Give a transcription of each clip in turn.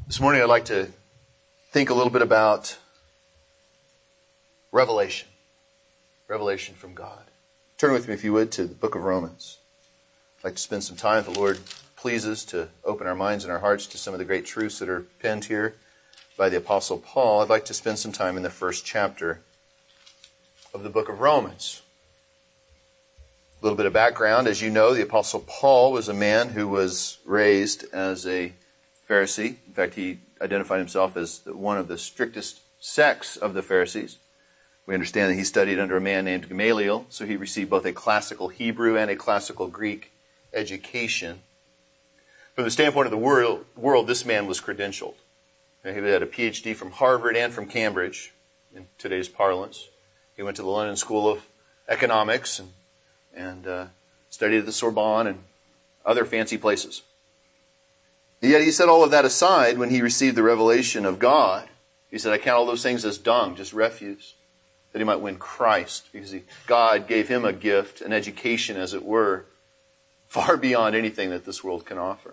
This morning I'd like to think a little bit about revelation. Revelation from God. Turn with me, if you would, to the book of Romans. I'd like to spend some time, if the Lord pleases, to open our minds and our hearts to some of the great truths that are penned here by the Apostle Paul. I'd like to spend some time in the first chapter of the book of Romans. A little bit of background. As you know, the Apostle Paul was a man who was raised as a Pharisee. In fact, he identified himself as one of the strictest sects of the Pharisees. We understand that he studied under a man named Gamaliel, so he received both a classical Hebrew and a classical Greek education. From the standpoint of the world, this man was credentialed. He had a PhD from Harvard and from Cambridge, in today's parlance. He went to the London School of Economics and studied at the Sorbonne and other fancy places. Yet he set all of that aside when he received the revelation of God. He said, I count all those things as dung, just refuse, that he might win Christ. Because God gave him a gift, an education, as it were, far beyond anything that this world can offer.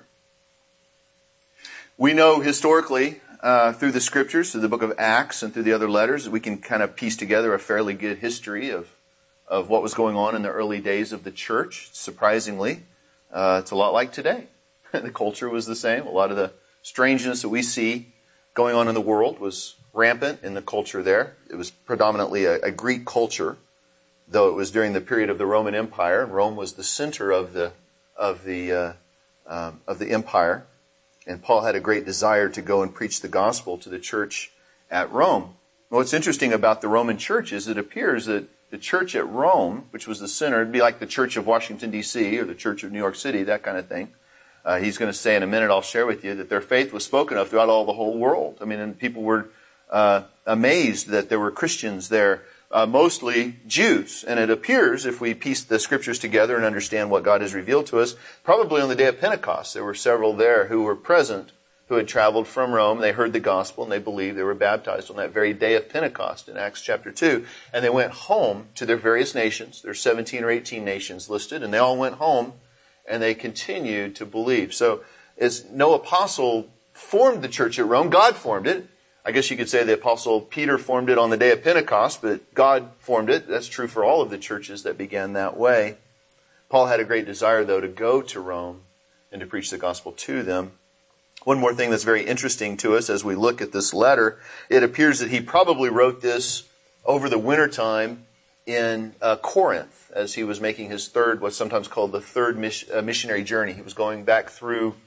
We know historically, through the Scriptures, through the book of Acts and through the other letters, we can kind of piece together a fairly good history of what was going on in the early days of the church. Surprisingly, it's a lot like today. The culture was the same. A lot of the strangeness that we see going on in the world was rampant in the culture there. It was predominantly a Greek culture, though it was during the period of the Roman Empire, and Rome was the center of the empire. And Paul had a great desire to go and preach the gospel to the church at Rome. What's interesting about the Roman church is it appears that the church at Rome, which was the center, it'd be like the church of Washington, D.C., or the church of New York City, that kind of thing. He's going to say in a minute, I'll share with you, that their faith was spoken of throughout the whole world. I mean, and people were amazed that there were Christians there, mostly Jews. And it appears, if we piece the Scriptures together and understand what God has revealed to us, probably on the day of Pentecost, there were several there who were present, who had traveled from Rome. They heard the gospel and they believed. They were baptized on that very day of Pentecost in Acts chapter 2. And they went home to their various nations. There's 17 or 18 nations listed, and they all went home. And they continued to believe. So, as no apostle formed the church at Rome, God formed it. I guess you could say the apostle Peter formed it on the day of Pentecost, but God formed it. That's true for all of the churches that began that way. Paul had a great desire, though, to go to Rome and to preach the gospel to them. One more thing that's very interesting to us as we look at this letter, it appears that he probably wrote this over the wintertime in Corinth, as he was making his third, what's sometimes called the third missionary journey. He was going back through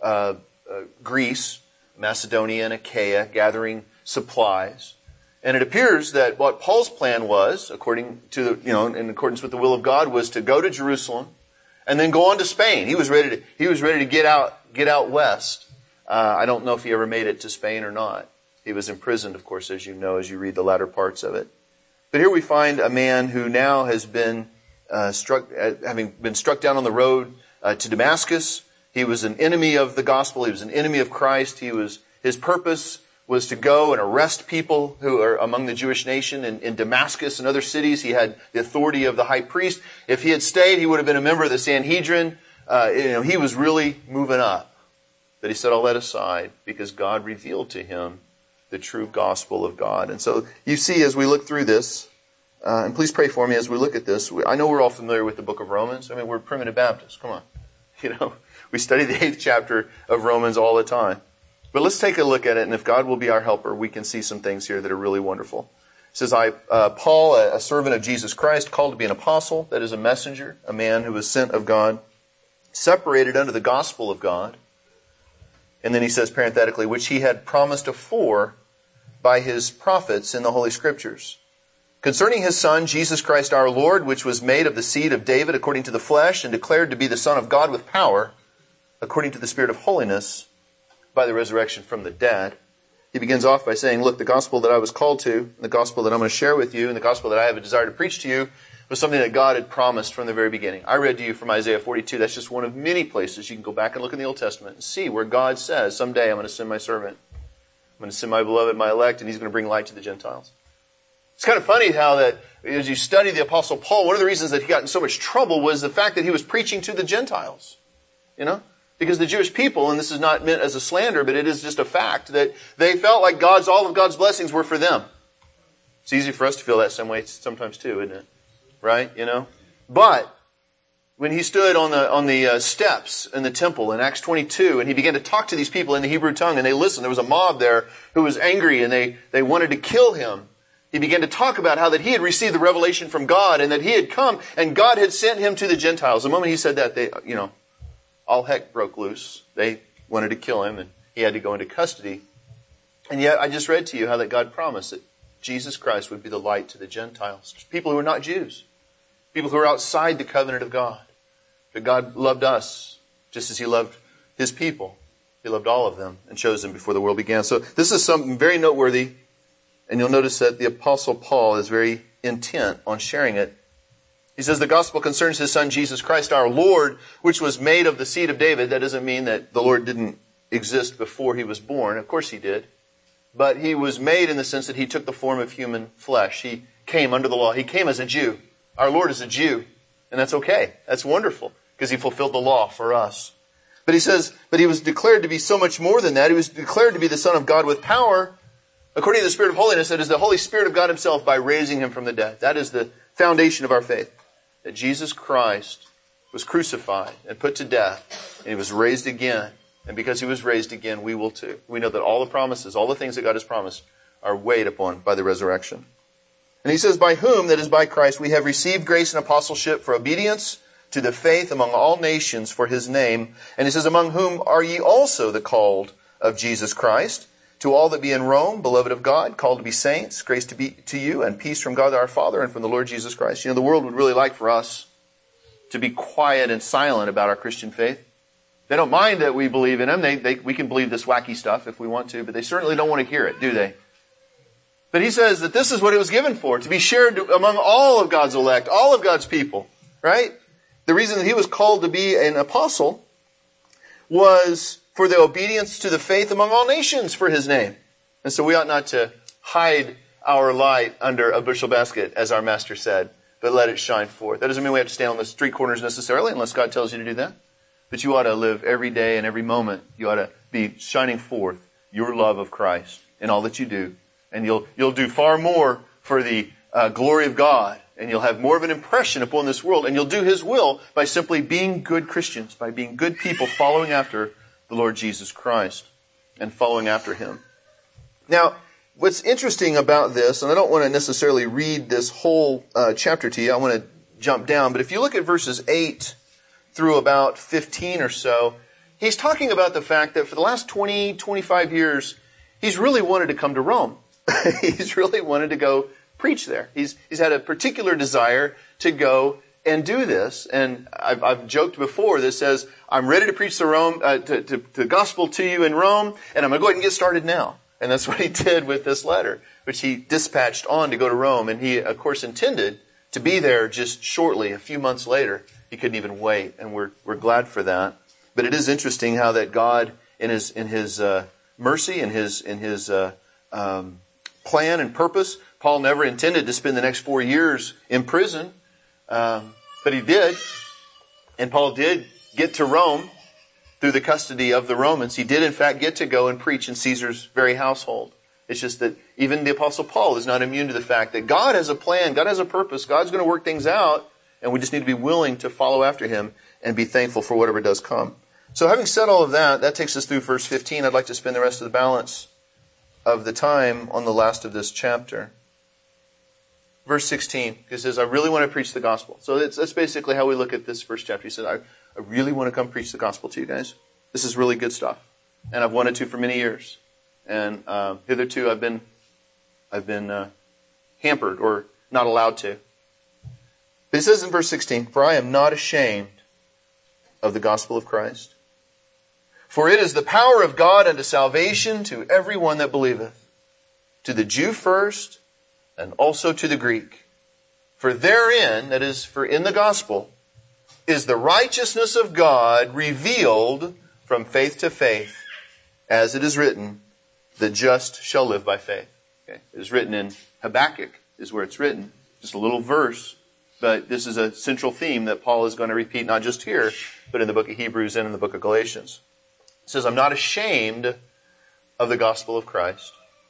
Greece, Macedonia, and Achaia, gathering supplies. And it appears that what Paul's plan was, according to in accordance with the will of God, was to go to Jerusalem and then go on to Spain. He was ready to get out west. I don't know if he ever made it to Spain or not. He was imprisoned, of course, as you know, as you read the latter parts of it. But here we find a man who now has been having been struck down on the road to Damascus. He was an enemy of the gospel. He was an enemy of Christ. His purpose was to go and arrest people who are among the Jewish nation in Damascus and other cities. He had the authority of the high priest. If he had stayed, he would have been a member of the Sanhedrin. He was really moving up. But he set all that aside because God revealed to him the true gospel of God. And so you see, as we look through this, and please pray for me as we look at this. I know we're all familiar with the book of Romans. I mean, we're primitive Baptists. Come on. We study the 8th chapter of Romans all the time. But let's take a look at it, and if God will be our helper, we can see some things here that are really wonderful. It says, Paul, a servant of Jesus Christ, called to be an apostle, that is a messenger, a man who was sent of God, separated unto the gospel of God. And then he says parenthetically, which he had promised afore by his prophets in the Holy Scriptures, concerning his Son, Jesus Christ our Lord, which was made of the seed of David according to the flesh, and declared to be the Son of God with power, according to the Spirit of holiness, by the resurrection from the dead. He begins off by saying, look, the gospel that I was called to, the gospel that I'm going to share with you, and the gospel that I have a desire to preach to you, was something that God had promised from the very beginning. I read to you from Isaiah 42. That's just one of many places you can go back and look in the Old Testament and see where God says, someday I'm going to send my servant. I'm going to send my beloved, my elect, and he's going to bring light to the Gentiles. It's kind of funny how that, as you study the Apostle Paul, one of the reasons that he got in so much trouble was the fact that he was preaching to the Gentiles. Because the Jewish people, and this is not meant as a slander, but it is just a fact, that they felt like all of God's blessings were for them. It's easy for us to feel that same way sometimes too, isn't it? Right? But when he stood on the steps in the temple in Acts 22, and he began to talk to these people in the Hebrew tongue, and they listened. There was a mob there who was angry, and they wanted to kill him. He began to talk about how that he had received the revelation from God, and that he had come, and God had sent him to the Gentiles. The moment he said that, all heck broke loose. They wanted to kill him, and he had to go into custody. And yet, I just read to you how that God promised that Jesus Christ would be the light to the Gentiles. People who are not Jews. People who are outside the covenant of God. But God loved us just as he loved his people. He loved all of them and chose them before the world began. So this is something very noteworthy. And you'll notice that the Apostle Paul is very intent on sharing it. He says the gospel concerns his Son Jesus Christ our Lord, which was made of the seed of David. That doesn't mean that the Lord didn't exist before he was born. Of course he did. But he was made in the sense that he took the form of human flesh. He came under the law. He came as a Jew. Our Lord is a Jew. And that's okay. That's wonderful because he fulfilled the law for us. But he says, but he was declared to be so much more than that. He was declared to be the Son of God with power, according to the Spirit of holiness, that is the Holy Spirit of God himself by raising him from the dead. That is the foundation of our faith. That Jesus Christ was crucified and put to death, and he was raised again. And because he was raised again, we will too. We know that all the promises, all the things that God has promised, are weighed upon by the resurrection. And he says, by whom, that is by Christ, we have received grace and apostleship for obedience to the faith among all nations for his name. And he says, among whom are ye also the called of Jesus Christ? To all that be in Rome, beloved of God, called to be saints, grace to be to you, and peace from God our Father and from the Lord Jesus Christ. The world would really like for us to be quiet and silent about our Christian faith. They don't mind that we believe in him. We can believe this wacky stuff if we want to, but they certainly don't want to hear it, do they? But he says that this is what it was given for, to be shared among all of God's elect, all of God's people, right? The reason that he was called to be an apostle was for the obedience to the faith among all nations for his name. And so we ought not to hide our light under a bushel basket, as our master said, but let it shine forth. That doesn't mean we have to stand on the street corners necessarily, unless God tells you to do that. But you ought to live every day and every moment. You ought to be shining forth your love of Christ in all that you do. And you'll do far more for the glory of God. And you'll have more of an impression upon this world. And you'll do his will by simply being good Christians, by being good people following after the Lord Jesus Christ and following after him. Now, what's interesting about this, and I don't want to necessarily read this whole chapter to you. I want to jump down. But if you look at verses 8 through about 15 or so, he's talking about the fact that for the last 20, 25 years, he's really wanted to come to Rome. He's really wanted to go preach there. He's had a particular desire to go and do this. And I've joked before that says, I'm ready to preach the gospel to you in Rome, and I'm going to go ahead and get started now. And that's what he did with this letter, which he dispatched on to go to Rome. And he, of course, intended to be there just shortly, a few months later. He couldn't even wait, and we're glad for that. But it is interesting how that God, in his mercy and his plan and purpose, Paul never intended to spend the next 4 years in prison, but he did. And Paul did get to Rome through the custody of the Romans. He did, in fact, get to go and preach in Caesar's very household. It's just that even the Apostle Paul is not immune to the fact that God has a plan, God has a purpose, God's going to work things out, and we just need to be willing to follow after him and be thankful for whatever does come. So having said all of that, that takes us through verse 15. I'd like to spend the rest of the balance of the time on the last of this chapter. Verse 16, he says, I really want to preach the gospel. So that's basically how we look at this first chapter. He said, I really want to come preach the gospel to you guys. This is really good stuff. And I've wanted to for many years. And hitherto I've been hampered or not allowed to. But he says in verse 16, for I am not ashamed of the gospel of Christ. For it is the power of God unto salvation to everyone that believeth, to the Jew first, and also to the Greek. For therein, that is, for in the gospel, is the righteousness of God revealed from faith to faith, as it is written, the just shall live by faith. Okay. It is written in Habakkuk, is where it's written. Just a little verse. but this is a central theme that Paul is going to repeat not just here, but in the book of Hebrews and in the book of Galatians. It says, I'm not ashamed of the gospel of Christ.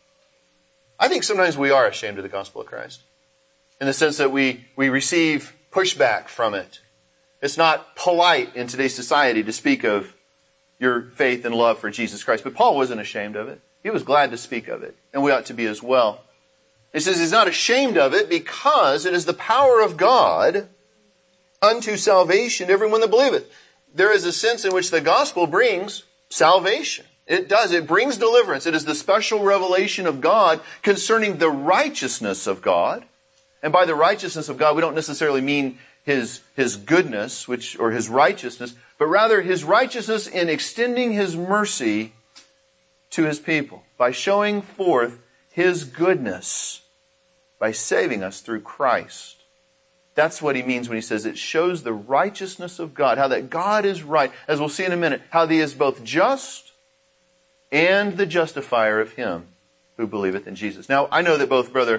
I think sometimes we are ashamed of the gospel of Christ, in the sense that we receive pushback from it. It's not polite in today's society to speak of your faith and love for Jesus Christ. But Paul wasn't ashamed of it. He was glad to speak of it. And we ought to be as well. He says he's not ashamed of it because it is the power of God unto salvation to everyone that believeth. There is a sense in which the gospel brings salvation. It does. It brings deliverance. It is the special revelation of God concerning the righteousness of God. And by the righteousness of God, we don't necessarily mean His goodness, or His righteousness, but rather His righteousness in extending His mercy to His people by showing forth His goodness by saving us through Christ. That's what he means when he says it shows the righteousness of God, how that God is right, as we'll see in a minute, how He is both just and the justifier of him who believeth in Jesus. Now, I know that both Brother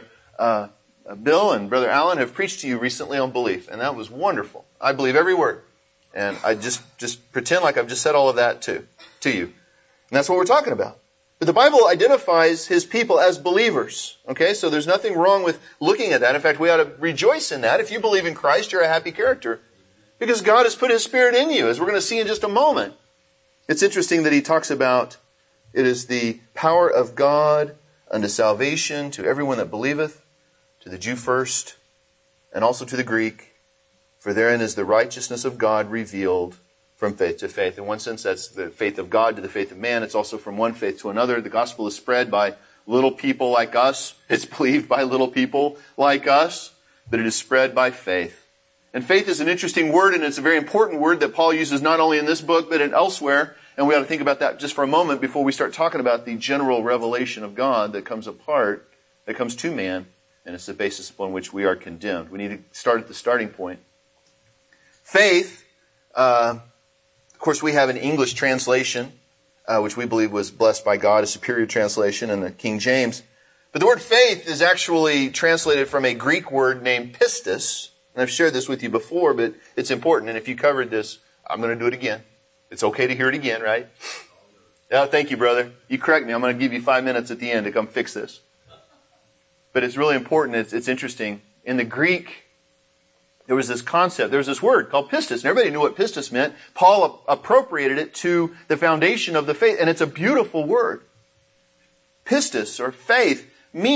Bill and Brother Alan have preached to you recently on belief, and that was wonderful. I believe every word. And I just pretend like I've just said all of that to you. And that's what we're talking about. But the Bible identifies His people as believers. Okay, so there's nothing wrong with looking at that. In fact, we ought to rejoice in that. If you believe in Christ, you're a happy character. Because God has put His Spirit in you, as we're going to see in just a moment. It's interesting that he talks about it is the power of God unto salvation to everyone that believeth, to the Jew first, and also to the Greek. For therein is the righteousness of God revealed from faith to faith. In one sense, that's the faith of God to the faith of man. It's also from one faith to another. The gospel is spread by little people like us. It's believed by little people like us. But it is spread by faith. And faith is an interesting word, and it's a very important word that Paul uses not only in this book, but in elsewhere. And we ought to think about that just for a moment before we start talking about the general revelation of God that comes to man, and it's the basis upon which we are condemned. We need to start at the starting point. Faith, of course, we have an English translation, which we believe was blessed by God, a superior translation in the King James. But the word faith is actually translated from a Greek word named pistis. And I've shared this with you before, but it's important. And if you covered this, I'm going to do it again. It's okay to hear it again, right? Yeah, thank you, brother. You correct me. I'm going to give you 5 minutes at the end to come fix this. But it's really important. It's interesting. In the Greek, there was this concept. There was this word called pistis. And everybody knew what pistis meant. Paul appropriated it to the foundation of the faith. And it's a beautiful word. Pistis, or faith,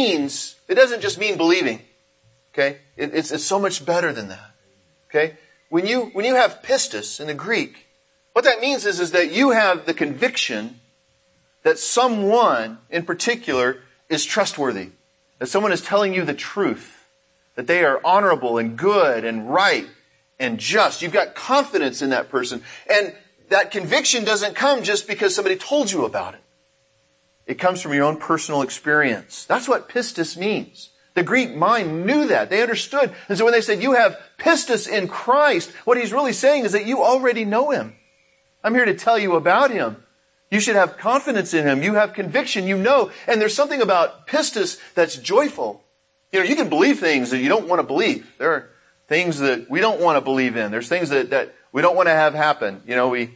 it doesn't just mean believing. Okay? It's so much better than that. Okay? When you have pistis in the Greek, what that means is that you have the conviction that someone in particular is trustworthy. That someone is telling you the truth. That they are honorable and good and right and just. You've got confidence in that person. And that conviction doesn't come just because somebody told you about it. It comes from your own personal experience. That's what pistis means. The Greek mind knew that. They understood. And so when they said, you have pistis in Christ, what he's really saying is that you already know Him. I'm here to tell you about Him. You should have confidence in Him. You have conviction. You know. And there's something about pistis that's joyful. You know, you can believe things that you don't want to believe. There are things that we don't want to believe in. There's things that we don't want to have happen. You know, we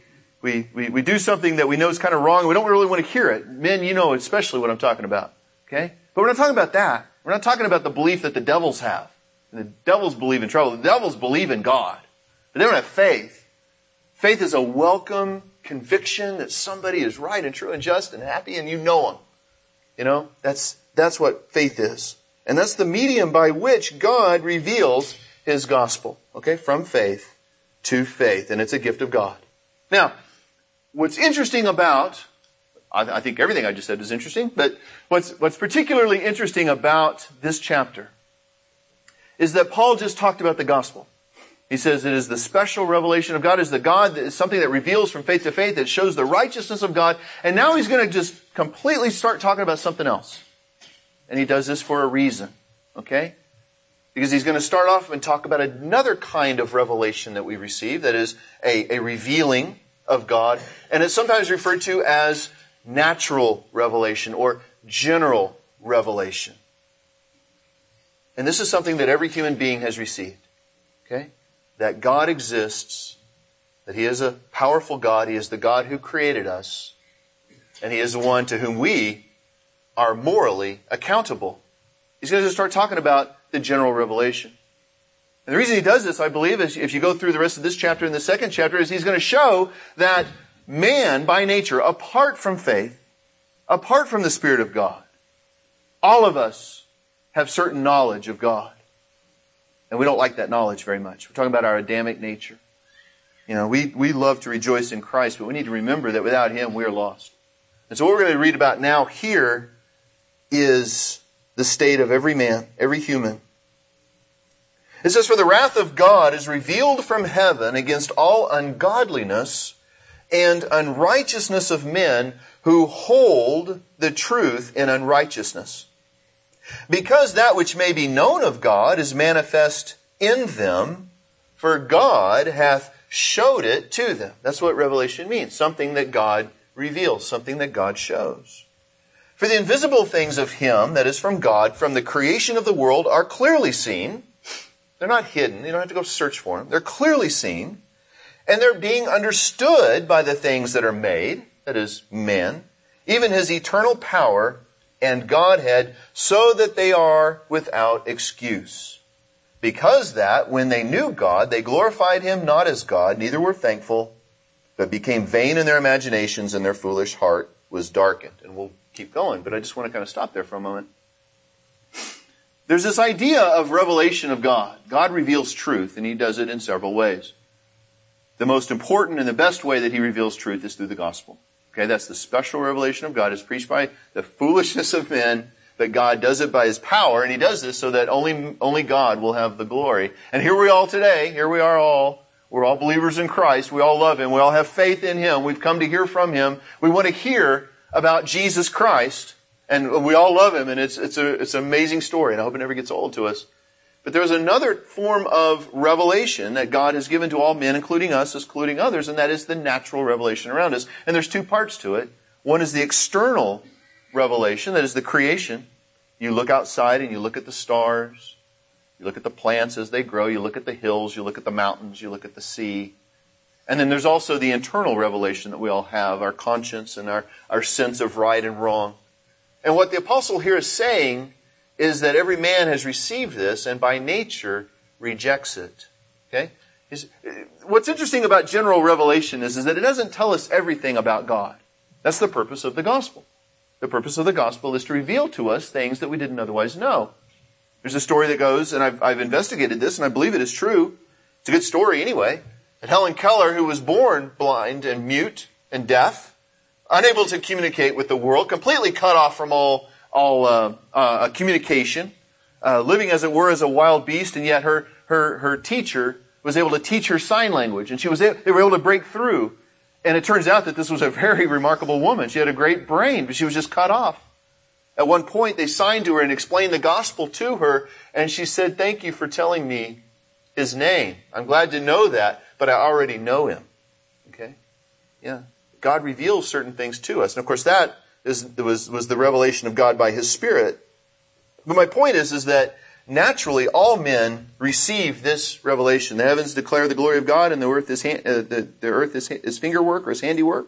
do something that we know is kind of wrong. We don't really want to hear it. Men, you know especially what I'm talking about. Okay? But we're not talking about that. We're not talking about the belief that the devils have. And the devils believe in trouble. The devils believe in God. But they don't have faith. Faith is a welcome conviction that somebody is right and true and just and happy, and you know Him. You know, that's what faith is. And that's the medium by which God reveals His gospel. Okay? From faith to faith. And it's a gift of God. Now, what's interesting about, I think everything I just said is interesting, but what's particularly interesting about this chapter is that Paul just talked about the gospel. He says it is the special revelation of God, is the God that is something that reveals from faith to faith, that shows the righteousness of God. And now he's going to just completely start talking about something else. And he does this for a reason. Okay? Because he's going to start off and talk about another kind of revelation that we receive, that is a revealing of God. And it's sometimes referred to as natural revelation or general revelation. And this is something that every human being has received. Okay? That God exists, that He is a powerful God. He is the God who created us, and He is the one to whom we are morally accountable. He's going to start talking about the general revelation. And the reason He does this, I believe, is if you go through the rest of this chapter and the second chapter, is He's going to show that man, by nature, apart from faith, apart from the Spirit of God, all of us have certain knowledge of God. And we don't like that knowledge very much. We're talking about our Adamic nature. You know, we love to rejoice in Christ, but we need to remember that without Him, we are lost. And so what we're going to read about now here is the state of every man, every human. It says, "For the wrath of God is revealed from heaven against all ungodliness and unrighteousness of men who hold the truth in unrighteousness. Because that which may be known of God is manifest in them, for God hath showed it to them." That's what revelation means. Something that God reveals, something that God shows. "For the invisible things of Him that is from God, from the creation of the world, are clearly seen." They're not hidden. You don't have to go search for them. They're clearly seen. "And they're being understood by the things that are made," that is, men, "even His eternal power and Godhead, so that they are without excuse. Because that, when they knew God, they glorified Him not as God, neither were thankful, but became vain in their imaginations, and their foolish heart was darkened." And we'll keep going, but I just want to kind of stop there for a moment. There's this idea of revelation of God. God reveals truth, and He does it in several ways. The most important and the best way that He reveals truth is through the gospel. Okay, that's the special revelation of God. It's preached by the foolishness of men, but God does it by His power, and He does this so that only God will have the glory. And here we all today, here we are all. We're all believers in Christ. We all love Him. We all have faith in Him. We've come to hear from Him. We want to hear about Jesus Christ, and we all love Him, and it's an amazing story, and I hope it never gets old to us. But there's another form of revelation that God has given to all men, including us, including others, and that is the natural revelation around us. And there's two parts to it. One is the external revelation, that is the creation. You look outside and you look at the stars. You look at the plants as they grow. You look at the hills. You look at the mountains. You look at the sea. And then there's also the internal revelation that we all have, our conscience and our sense of right and wrong. And what the apostle here is saying is that every man has received this and by nature rejects it. Okay? What's interesting about general revelation is that it doesn't tell us everything about God. That's the purpose of the gospel. The purpose of the gospel is to reveal to us things that we didn't otherwise know. There's a story that goes, and I've investigated this and I believe it is true. It's a good story anyway. That Helen Keller, who was born blind and mute and deaf, unable to communicate with the world, completely cut off from all communication, living as it were as a wild beast, and yet her teacher was able to teach her sign language, and they were able to break through. And it turns out that this was a very remarkable woman. She had a great brain, but she was just cut off. At one point, they signed to her and explained the gospel to her, and she said, "Thank you for telling me His name. I'm glad to know that, but I already know Him." Okay? Yeah. God reveals certain things to us. And of course, that was the revelation of God by His Spirit. But my point is that naturally all men receive this revelation. The heavens declare the glory of God, and the earth is His fingerwork or His handiwork.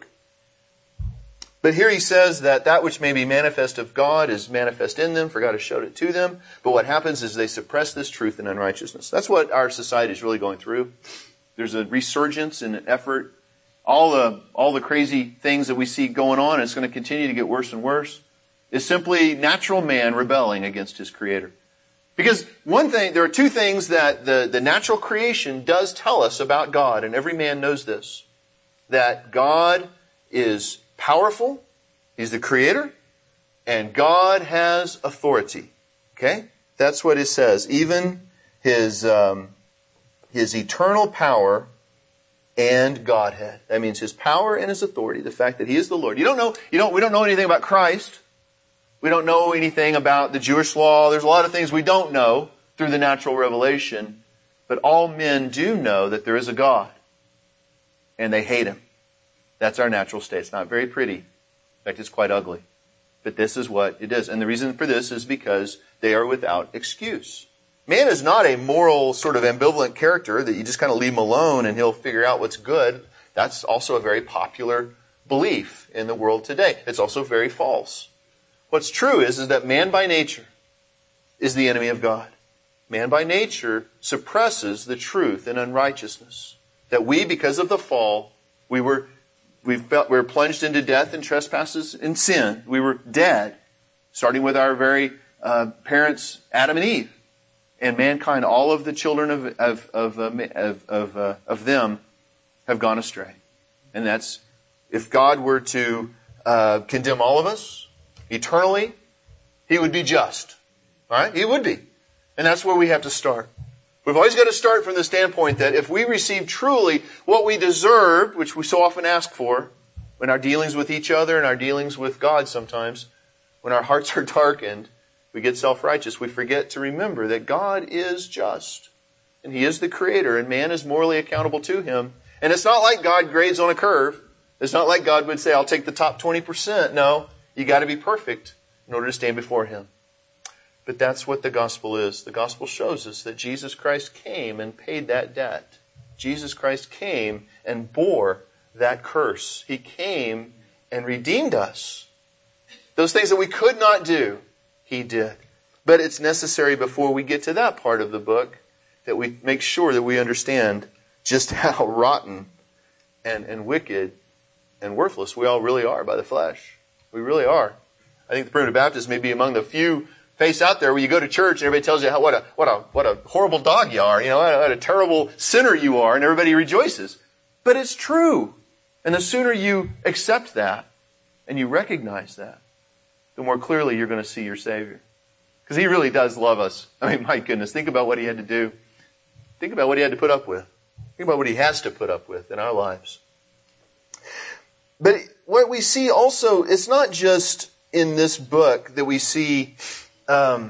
But here he says that which may be manifest of God is manifest in them, for God has showed it to them. But what happens is they suppress this truth in unrighteousness. That's what our society is really going through. There's a resurgence and an effort. All the crazy things that we see going on, and it's going to continue to get worse and worse, is simply natural man rebelling against his Creator. Because there are two things that the natural creation does tell us about God, and every man knows this. That God is powerful, He's the Creator, and God has authority. Okay? That's what it says. Even His eternal power and Godhead. That means His power and His authority, the fact that He is the Lord. We don't know anything about Christ. We don't know anything about the Jewish law. There's a lot of things we don't know through the natural revelation. But all men do know that there is a God. And they hate Him. That's our natural state. It's not very pretty. In fact, it's quite ugly. But this is what it is. And the reason for this is because they are without excuse. Man is not a moral sort of ambivalent character that you just kind of leave him alone and he'll figure out what's good. That's also a very popular belief in the world today. It's also very false. What's true is that man by nature is the enemy of God. Man by nature suppresses the truth in unrighteousness. That we, because of the fall, we were plunged into death and trespasses and sin. We were dead, starting with our very parents, Adam and Eve, and mankind. All of the children of them have gone astray, and that's if God were to condemn all of us eternally, He would be just. All right, He would be, and that's where we have to start. We've always got to start from the standpoint that if we receive truly what we deserve, which we so often ask for, in our dealings with each other and our dealings with God sometimes, when our hearts are darkened, we get self-righteous. We forget to remember that God is just. And He is the Creator, and man is morally accountable to Him. And it's not like God grades on a curve. It's not like God would say, I'll take the top 20%. No, you got to be perfect in order to stand before Him. But that's what the gospel is. The gospel shows us that Jesus Christ came and paid that debt. Jesus Christ came and bore that curse. He came and redeemed us. Those things that we could not do, He did. But it's necessary before we get to that part of the book that we make sure that we understand just how rotten and wicked and worthless we all really are by the flesh. We really are. I think the Primitive Baptists may be among the few face out there where you go to church and everybody tells you what a horrible dog you are, what a terrible sinner you are, and everybody rejoices. But it's true. And the sooner you accept that and you recognize that, the more clearly you're going to see your Savior. Because He really does love us. I mean, my goodness, think about what He had to do. Think about what He had to put up with. Think about what He has to put up with in our lives. But what we see also, it's not just in this book that we see that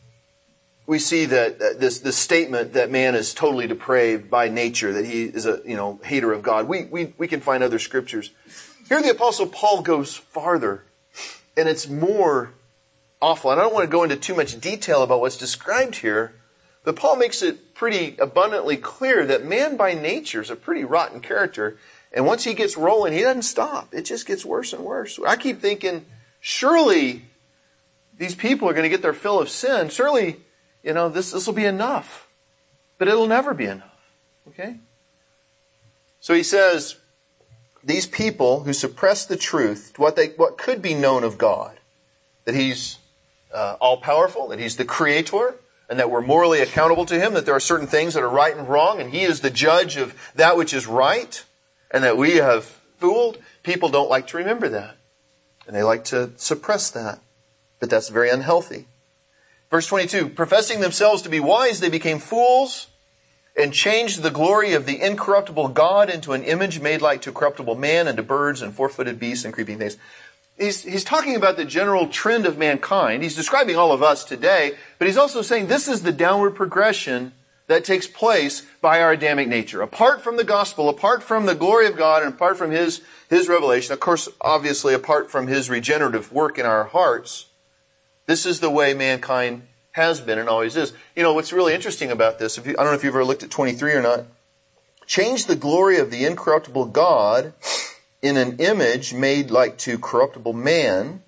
this statement that man is totally depraved by nature, that he is a hater of God. We can find other scriptures. Here the Apostle Paul goes farther, and it's more awful. And I don't want to go into too much detail about what's described here, but Paul makes it pretty abundantly clear that man by nature is a pretty rotten character. And once he gets rolling, he doesn't stop. It just gets worse and worse. I keep thinking, surely these people are going to get their fill of sin. Surely, this will be enough. But it'll never be enough. Okay? So he says, these people who suppress the truth, what could be known of God, that He's all-powerful, that He's the Creator, and that we're morally accountable to Him, that there are certain things that are right and wrong, and He is the judge of that which is right, and that we have fooled. People don't like to remember that. And they like to suppress that. But that's very unhealthy. Verse 22, professing themselves to be wise, they became fools and changed the glory of the incorruptible God into an image made like to corruptible man and to birds and four-footed beasts and creeping things. He's talking about the general trend of mankind. He's describing all of us today, but he's also saying this is the downward progression that takes place by our Adamic nature. Apart from the gospel, apart from the glory of God, and apart from His revelation, of course, obviously apart from His regenerative work in our hearts, this is the way mankind has been and always is. What's really interesting about this, I don't know if you've ever looked at 23 or not, change the glory of the incorruptible God in an image made like to corruptible man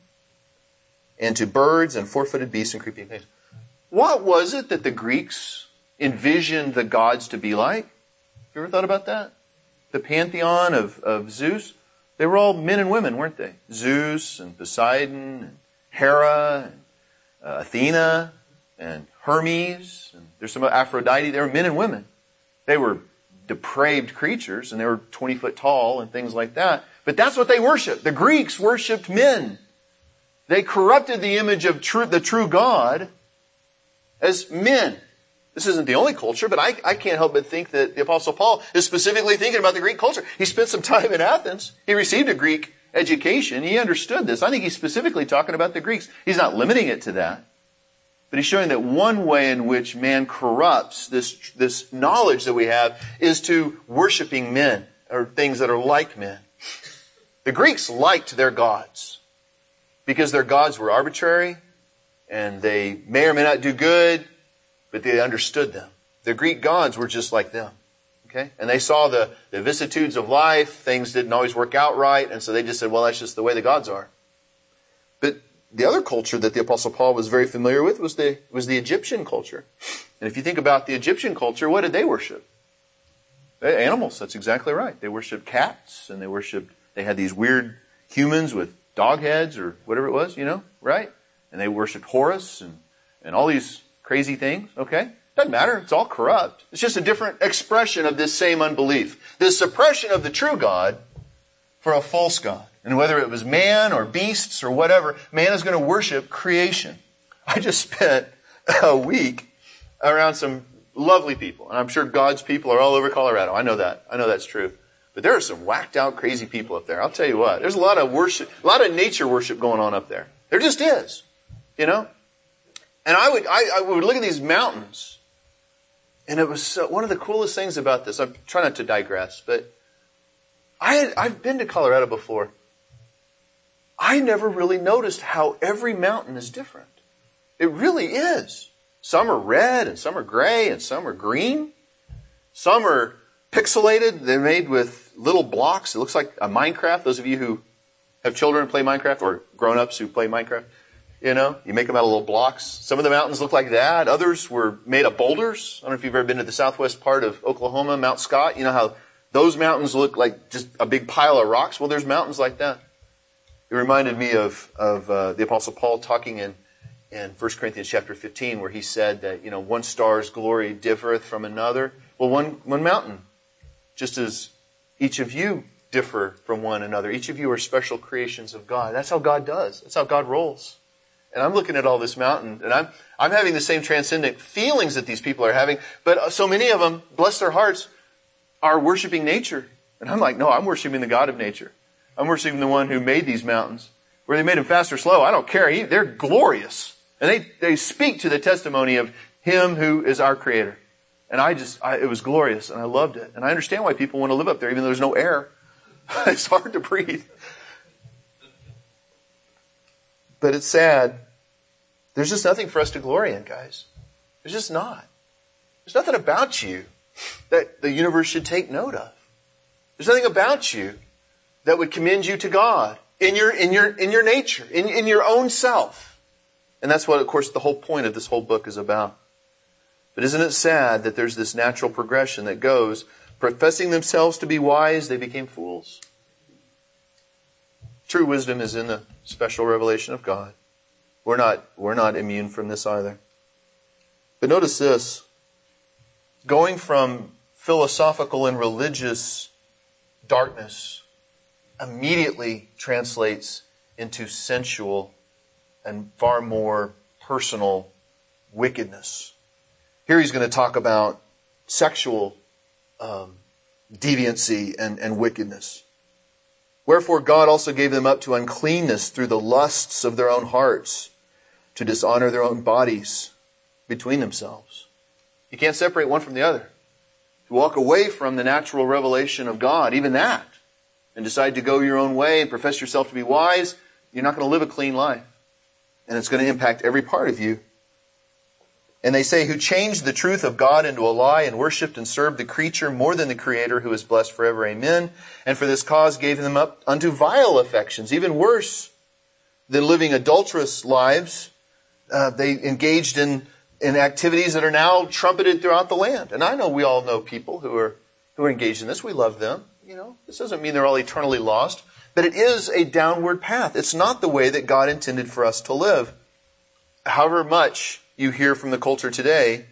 and to birds and four-footed beasts and creeping things. What was it that the Greeks envisioned the gods to be like? You ever thought about that? The pantheon of Zeus? They were all men and women, weren't they? Zeus and Poseidon and Hera and Athena and Hermes. And there's some Aphrodite. They were men and women. They were depraved creatures, and they were 20 foot tall and things like that. But that's what they worshiped. The Greeks worshipped men. They corrupted the image of the true God as men. This isn't the only culture, but I can't help but think that the Apostle Paul is specifically thinking about the Greek culture. He spent some time in Athens. He received a Greek education. He understood this. I think he's specifically talking about the Greeks. He's not limiting it to that. But he's showing that one way in which man corrupts this knowledge that we have is to worshiping men, or things that are like men. The Greeks liked their gods because their gods were arbitrary and they may or may not do good. but they understood them. The Greek gods were just like them. Okay? And they saw the vicissitudes of life. Things didn't always work out right. And so they just said, well, that's just the way the gods are. But the other culture that the Apostle Paul was very familiar with was the Egyptian culture. And if you think about the Egyptian culture, what did they worship? Animals. That's exactly right. They worshiped cats, and they had these weird humans with dog heads or whatever it was, right? And they worshiped Horus and all these crazy things. Okay? Doesn't matter. It's all corrupt. It's just a different expression of this same unbelief. This suppression of the true God for a false God. And whether it was man or beasts or whatever, man is going to worship creation. I just spent a week around some lovely people. And I'm sure God's people are all over Colorado. I know that. I know that's true. But there are some whacked out crazy people up there. I'll tell you what. There's a lot of worship, a lot of nature worship going on up there. There just is. And I would look at these mountains. And it was one of the coolest things about this. I'm trying not to digress, but I've been to Colorado before. I never really noticed how every mountain is different. It really is. Some are red, and some are gray, and some are green. Some are pixelated. They're made with little blocks. It looks like a Minecraft. Those of you who have children who play Minecraft, or grown-ups who play Minecraft, you make them out of little blocks. Some of the mountains look like that. Others were made of boulders. I don't know if you've ever been to the southwest part of Oklahoma, Mount Scott. You know how those mountains look like just a big pile of rocks? Well, there's mountains like that. It reminded me of the Apostle Paul talking in 1 Corinthians chapter 15, where he said that, one star's glory differeth from another. Well, one mountain, just as each of you differ from one another. Each of you are special creations of God. That's how God does. That's how God rolls. And I'm looking at all this mountain, and I'm having the same transcendent feelings that these people are having, but so many of them, bless their hearts, are worshiping nature. And I'm like, no, I'm worshiping the God of nature. I'm worshiping the one who made these mountains. Whether they made them fast or slow, I don't care. They're glorious. And they speak to the testimony of Him who is our Creator. And it was glorious, and I loved it. And I understand why people want to live up there, even though there's no air. It's hard to breathe. But it's sad. There's just nothing for us to glory in, guys. There's just not. There's nothing about you that the universe should take note of. There's nothing about you that would commend you to God in your nature, in your own self. And that's what, of course, the whole point of this whole book is about. But isn't it sad that there's this natural progression that goes, professing themselves to be wise, they became fools. True wisdom is in the special revelation of God. We're not immune from this either. But notice this. Going from philosophical and religious darkness immediately translates into sensual and far more personal wickedness. Here he's going to talk about sexual deviancy and wickedness. Wherefore God also gave them up to uncleanness through the lusts of their own hearts, to dishonor their own bodies between themselves. You can't separate one from the other. To walk away from the natural revelation of God, even that, and decide to go your own way and profess yourself to be wise, you're not going to live a clean life. And it's going to impact every part of you. And they say, who changed the truth of God into a lie and worshipped and served the creature more than the Creator, who is blessed forever. Amen. And for this cause gave them up unto vile affections, even worse than living adulterous lives. They engaged in activities that are now trumpeted throughout the land. And I know we all know people who are engaged in this. We love them. This doesn't mean they're all eternally lost, but it is a downward path. It's not the way that God intended for us to live. However much you hear from the culture today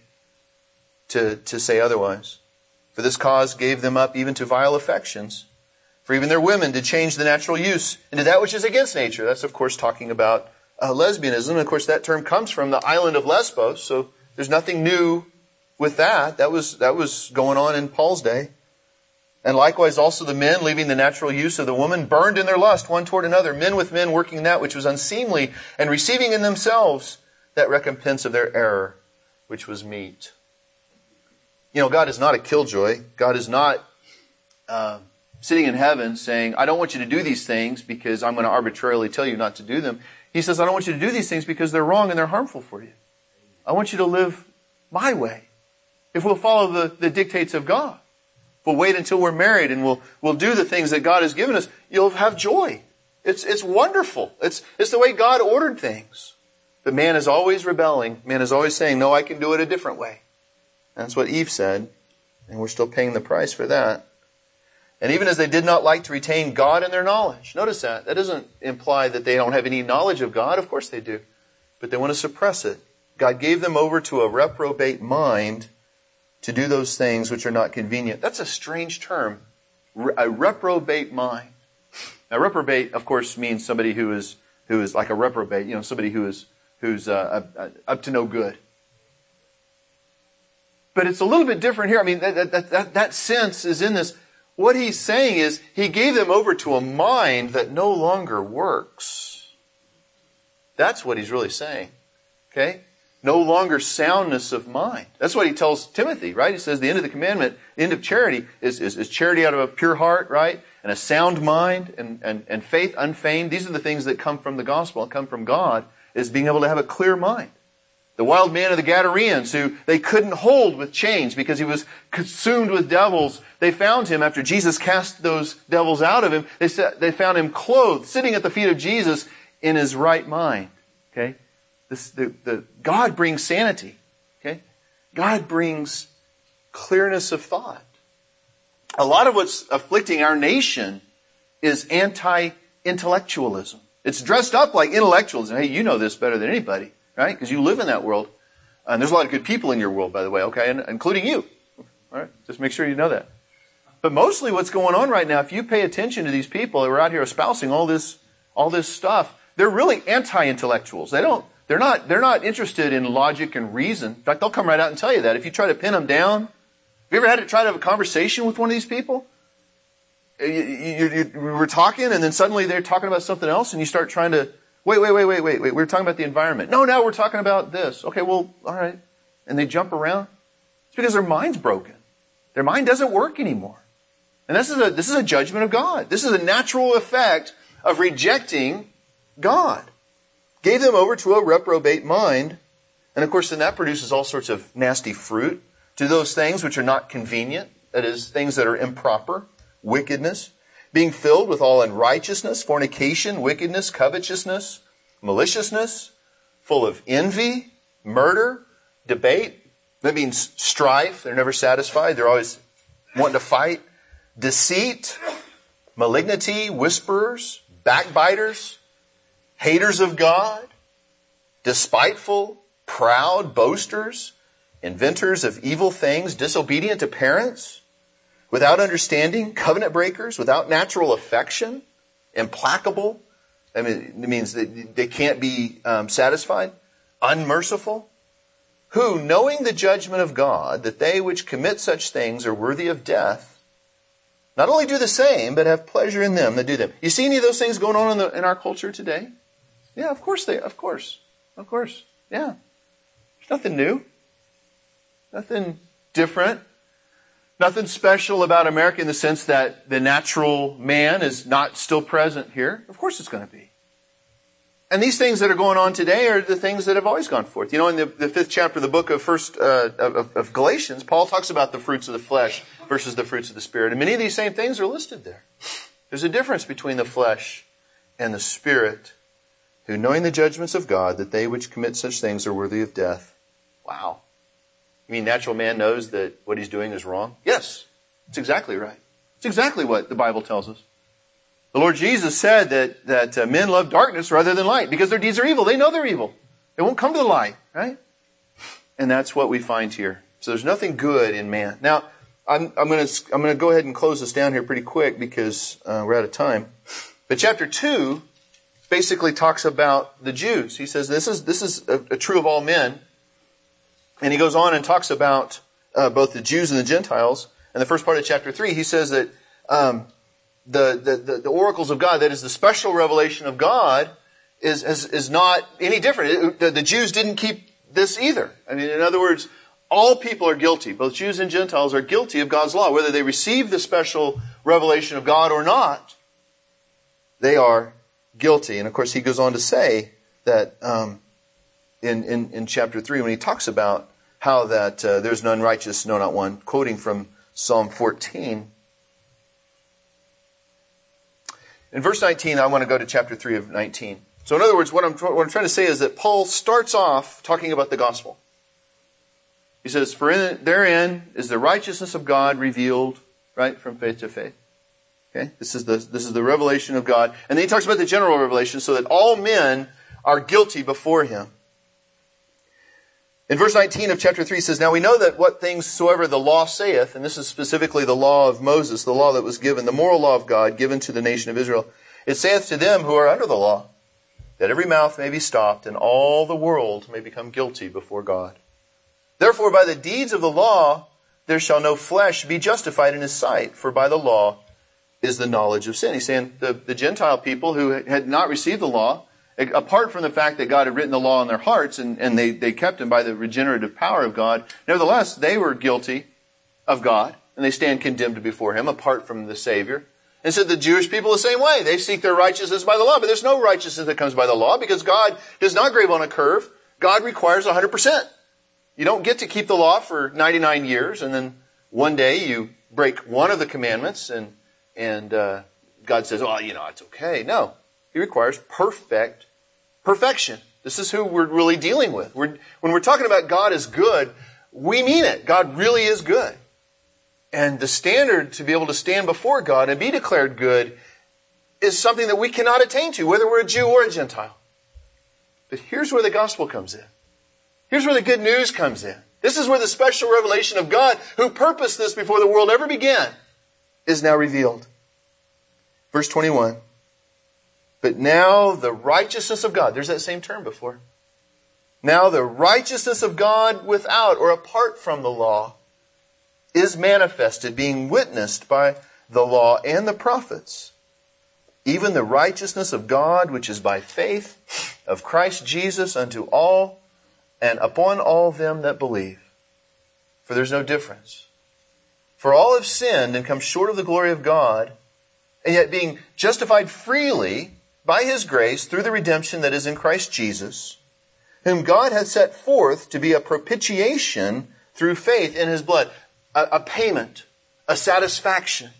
to say otherwise. For this cause gave them up even to vile affections. For even their women did change the natural use into that which is against nature. That's, of course, talking about lesbianism. And, of course, that term comes from the island of Lesbos. So there's nothing new with that. That was going on in Paul's day. And likewise also the men, leaving the natural use of the woman, burned in their lust one toward another, men with men working that which was unseemly, and receiving in themselves that recompense of their error, which was meat. God is not a killjoy. God is not sitting in heaven saying, I don't want you to do these things because I'm going to arbitrarily tell you not to do them. He says, I don't want you to do these things because they're wrong and they're harmful for you. I want you to live my way. If we'll follow the dictates of God. If we'll wait until we're married and we'll do the things that God has given us, you'll have joy. It's wonderful. It's the way God ordered things. But man is always rebelling. Man is always saying, no, I can do it a different way. That's what Eve said. And we're still paying the price for that. And even as they did not like to retain God in their knowledge. Notice that. That doesn't imply that they don't have any knowledge of God. Of course they do. But they want to suppress it. God gave them over to a reprobate mind to do those things which are not convenient. That's a strange term. A reprobate mind. Now, reprobate, of course, means somebody who is like a reprobate. You know, somebody who's up to no good. But it's a little bit different here. I mean, that sense is in this. What he's saying is he gave them over to a mind that no longer works. That's what he's really saying. Okay? No longer soundness of mind. That's what he tells Timothy, right? He says the end of the commandment, the end of charity is charity out of a pure heart, right? And a sound mind and faith unfeigned. These are the things that come from the gospel and come from God, is being able to have a clear mind. The wild man of the Gadarenes, who they couldn't hold with chains because he was consumed with devils, they found him after Jesus cast those devils out of him. They found him clothed, sitting at the feet of Jesus in his right mind. Okay? God brings sanity. Okay? God brings clearness of thought. A lot of what's afflicting our nation is anti-intellectualism. It's dressed up like intellectualism. Hey, you know this better than anybody, right? Because you live in that world. And there's a lot of good people in your world, by the way, okay? And including you. All right? Just make sure you know that. But mostly what's going on right now, if you pay attention to these people who are out here espousing all this stuff, they're really anti-intellectuals. They're not interested in logic and reason. In fact, they'll come right out and tell you that. If you try to pin them down, have you ever had to try to have a conversation with one of these people? You were talking and then suddenly they're talking about something else and you start trying to, wait. We were talking about the environment. No, now we're talking about this. Okay, well, all right. And they jump around. It's because their mind's broken. Their mind doesn't work anymore. And this is a judgment of God. This is a natural effect of rejecting God. Gave them over to a reprobate mind. And of course, then that produces all sorts of nasty fruit. To those things which are not convenient. That is, things that are improper. Wickedness. Being filled with all unrighteousness, fornication, wickedness, covetousness, maliciousness. Full of envy, murder, debate. That means strife. They're never satisfied. They're always wanting to fight. Deceit, malignity, whisperers, backbiters, haters of God, despiteful, proud, boasters, inventors of evil things, disobedient to parents, without understanding, covenant breakers, without natural affection, implacable. I mean, it means that they can't be satisfied, unmerciful, who, knowing the judgment of God, that they which commit such things are worthy of death, not only do the same, but have pleasure in them that do them. You see any of those things going on in our culture today? Yeah, of course. Yeah. There's nothing new. Nothing different. Nothing special about America in the sense that the natural man is not still present here. Of course it's going to be. And these things that are going on today are the things that have always gone forth. You know, in the 5th chapter of the book of Galatians, Paul talks about the fruits of the flesh versus the fruits of the Spirit. And many of these same things are listed there. There's a difference between the flesh and the Spirit, who, knowing the judgments of God, that they which commit such things are worthy of death. Wow. You mean natural man knows that what he's doing is wrong? Yes. It's exactly right. It's exactly what the Bible tells us. The Lord Jesus said that men love darkness rather than light because their deeds are evil. They know they're evil. They won't come to the light, right? And that's what we find here. So there's nothing good in man. Now, I'm going to go ahead and close this down here pretty quick because we're out of time. But chapter 2 basically talks about the Jews. He says this is a true of all men. And he goes on and talks about both the Jews and the Gentiles. In the first part of chapter 3, he says that the oracles of God, that is the special revelation of God, is not any different. The Jews didn't keep this either. I mean, in other words, all people are guilty. Both Jews and Gentiles are guilty of God's law. Whether they receive the special revelation of God or not, they are guilty. And of course, he goes on to say that in chapter 3, when he talks about how that there's none righteous, no, not one, quoting from Psalm 14. In verse 19, I want to go to chapter 3 of 19. So in other words, what I'm trying to say is that Paul starts off talking about the gospel. He says, for therein is the righteousness of God revealed, right, from faith to faith. Okay? This is the revelation of God. And then he talks about the general revelation so that all men are guilty before him. In verse 19 of chapter 3 it says, now we know that what things soever the law saith, and this is specifically the law of Moses, the law that was given, the moral law of God given to the nation of Israel, it saith to them who are under the law, that every mouth may be stopped, and all the world may become guilty before God. Therefore by the deeds of the law there shall no flesh be justified in his sight, for by the law is the knowledge of sin. He's saying the Gentile people who had not received the law, apart from the fact that God had written the law in their hearts and they kept them by the regenerative power of God, nevertheless, they were guilty of God and they stand condemned before him apart from the Savior. And so the Jewish people the same way. They seek their righteousness by the law, but there's no righteousness that comes by the law because God does not grave on a curve. God requires 100%. You don't get to keep the law for 99 years and then one day you break one of the commandments and God says, oh, it's okay. No, he requires perfection. This is who we're really dealing with. When we're talking about God is good, we mean it. God really is good. And the standard to be able to stand before God and be declared good is something that we cannot attain to, whether we're a Jew or a Gentile. But here's where the gospel comes in. Here's where the good news comes in. This is where the special revelation of God, who purposed this before the world ever began, is now revealed. Verse 21. But now the righteousness of God, there's that same term before. Now the righteousness of God without or apart from the law is manifested, being witnessed by the law and the prophets. Even the righteousness of God, which is by faith of Christ Jesus unto all and upon all them that believe. For there's no difference. For all have sinned and come short of the glory of God, and yet being justified freely by his grace through the redemption that is in Christ Jesus, whom God hath set forth to be a propitiation through faith in his blood. A payment, a satisfaction.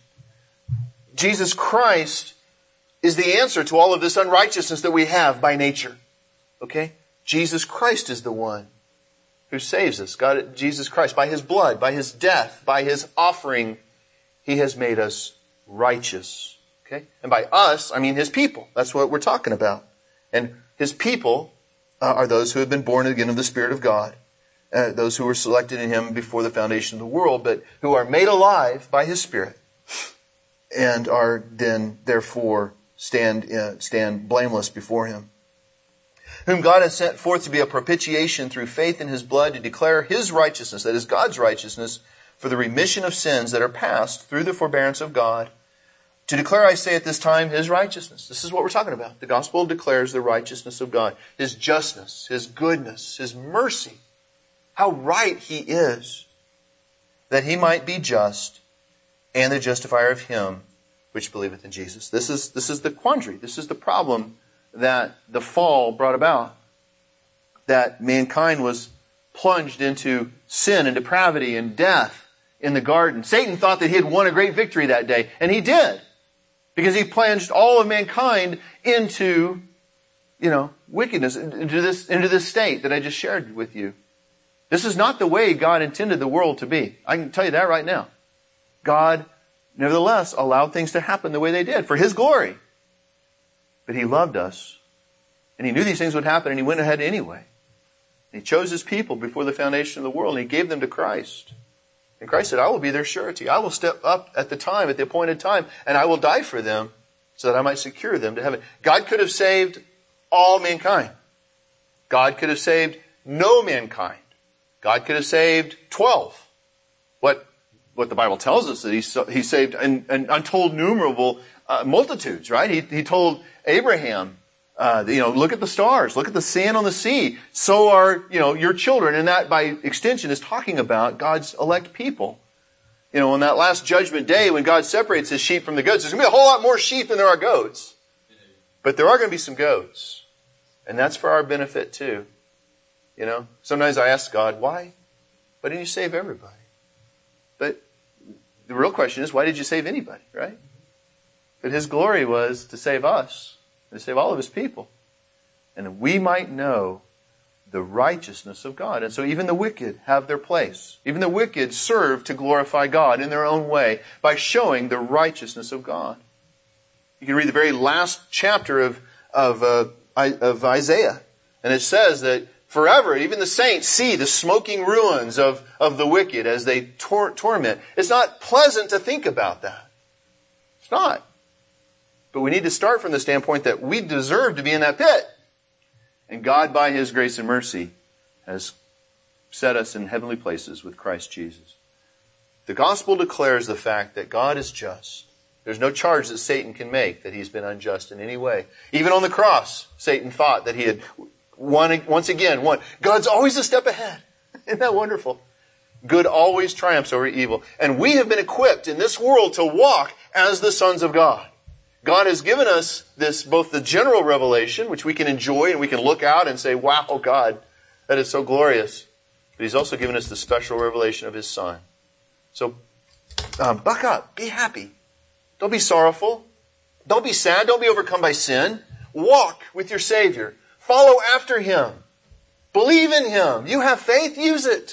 Jesus Christ is the answer to all of this unrighteousness that we have by nature. Okay? Jesus Christ is the one who saves us. God, Jesus Christ, by his blood, by his death, by his offering, he has made us righteous. Okay? And by us, I mean his people. That's what we're talking about. And his people are those who have been born again of the Spirit of God. Those who were selected in him before the foundation of the world, but who are made alive by his Spirit and are then therefore stand blameless before him. Whom God has sent forth to be a propitiation through faith in his blood, to declare his righteousness, that is God's righteousness, for the remission of sins that are past through the forbearance of God. To declare, I say at this time, his righteousness. This is what we're talking about. The gospel declares the righteousness of God, his justness, his goodness, his mercy. How right he is, that he might be just and the justifier of him which believeth in Jesus. This is the quandary. This is the problem that the fall brought about. That mankind was plunged into sin and depravity and death in the garden. Satan thought that he had won a great victory that day, and he did. Because he plunged all of mankind into, wickedness, into this state that I just shared with you. This is not the way God intended the world to be. I can tell you that right now. God, nevertheless, allowed things to happen the way they did for his glory. But he loved us. And he knew these things would happen, and he went ahead anyway. He chose his people before the foundation of the world, and he gave them to Christ. And Christ said, I will be their surety. I will step up at the appointed time, and I will die for them so that I might secure them to heaven. God could have saved all mankind. God could have saved no mankind. God could have saved 12. What the Bible tells us that he saved an untold numerable multitudes, right? He told Abraham, look at the stars, look at the sand on the sea. So are, your children. And that by extension is talking about God's elect people. On that last judgment day when God separates his sheep from the goats, there's going to be a whole lot more sheep than there are goats. But there are going to be some goats. And that's for our benefit too. Sometimes I ask God, why Why didn't you save everybody? But the real question is, why did you save anybody, right? But his glory was to save us, to save all of his people. And we might know the righteousness of God. And so even the wicked have their place. Even the wicked serve to glorify God in their own way by showing the righteousness of God. You can read the very last chapter of Isaiah. And it says that forever, even the saints see the smoking ruins of the wicked as they torment. It's not pleasant to think about that. It's not. But we need to start from the standpoint that we deserve to be in that pit. And God, by his grace and mercy, has set us in heavenly places with Christ Jesus. The gospel declares the fact that God is just. There's no charge that Satan can make that he's been unjust in any way. Even on the cross, Satan thought that he had once again won. God's always a step ahead. Isn't that wonderful? Good always triumphs over evil. And we have been equipped in this world to walk as the sons of God. God has given us this, both the general revelation, which we can enjoy and we can look out and say, wow, God, that is so glorious. But he's also given us the special revelation of his Son. So, buck up. Be happy. Don't be sorrowful. Don't be sad. Don't be overcome by sin. Walk with your Savior. Follow after him. Believe in him. You have faith? Use it.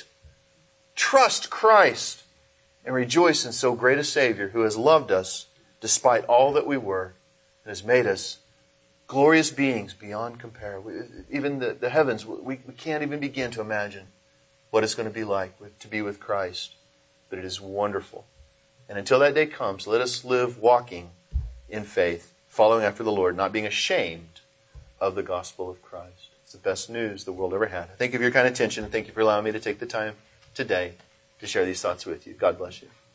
Trust Christ and rejoice in so great a Savior who has loved us despite all that we were, and has made us glorious beings beyond compare. Even the heavens, we can't even begin to imagine what it's going to be like to be with Christ. But it is wonderful. And until that day comes, let us live walking in faith, following after the Lord, not being ashamed of the gospel of Christ. It's the best news the world ever had. Thank you for your kind attention, and thank you for allowing me to take the time today to share these thoughts with you. God bless you.